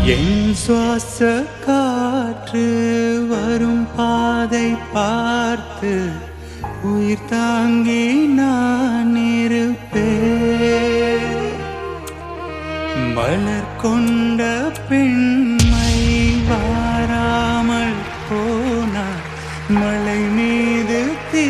என் சுவாச காற்று வரும் பாதை பார்த்து உயிர் தாங்கி நான் இருப்பேன். மலர் கொண்ட பெண்மை வாராமல் போனார் மலை மீது தீ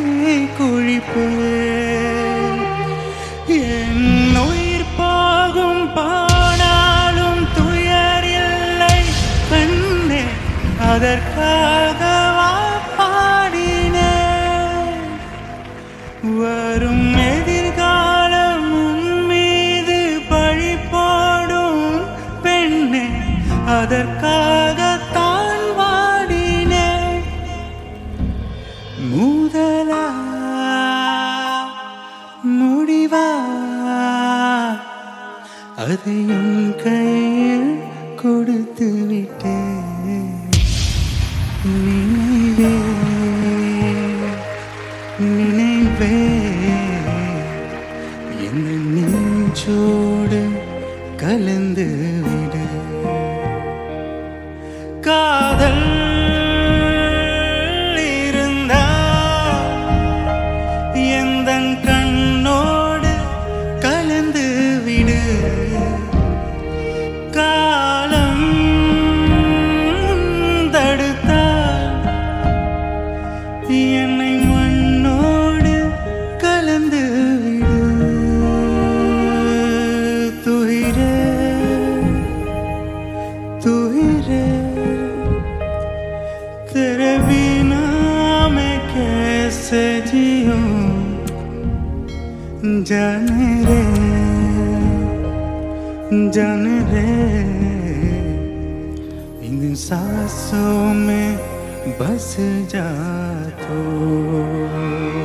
குளிப்பேன். என் உயிர் போகும் போனாலும் துயர் இல்லை கண்ணே, அதற்காகவா பாடினேன். வரும் எதிர்காலம் உன் மீது பழி போடும் பெண்ணே, அதற்காகத்தான் வாடினேன். முதலா முடிவா அதை உன் கையில் கொடுத்து விட்டேன். நினைவே நினைவே என் நெஞ்சோடு கலந்து விடு. காதல் இருந்தால் எந்தன் கண்ணோடு கலந்து விடு. காலம் தடுத்தால் என்னை மண்ணோடு கலந்து விடு. துயிரே துயிரே तेरे बिना मैं कैसे जीऊं, जाने रे इन सांसों में बस जा तू.